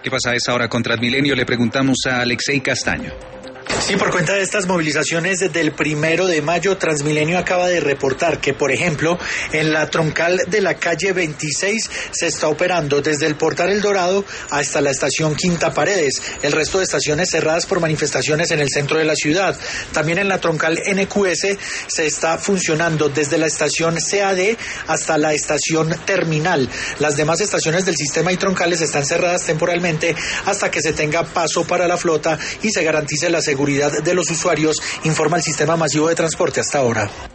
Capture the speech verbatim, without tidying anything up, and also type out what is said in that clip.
¿Qué pasa a esa hora con Transmilenio? Le preguntamos a Alexei Castaño. Sí, por cuenta de estas movilizaciones desde el primero de mayo, Transmilenio acaba de reportar que, por ejemplo, en la troncal de la calle veintiséis se está operando desde el Portal El Dorado hasta la estación Quinta Paredes. El resto de estaciones cerradas por manifestaciones en el centro de la ciudad. También en la troncal N Q S se está funcionando desde la estación C A D hasta la estación Terminal. Las demás estaciones del sistema y troncales están cerradas temporalmente hasta que se tenga paso para la flota y se garantice la seguridad de los usuarios, informa el Sistema Masivo de Transporte hasta ahora.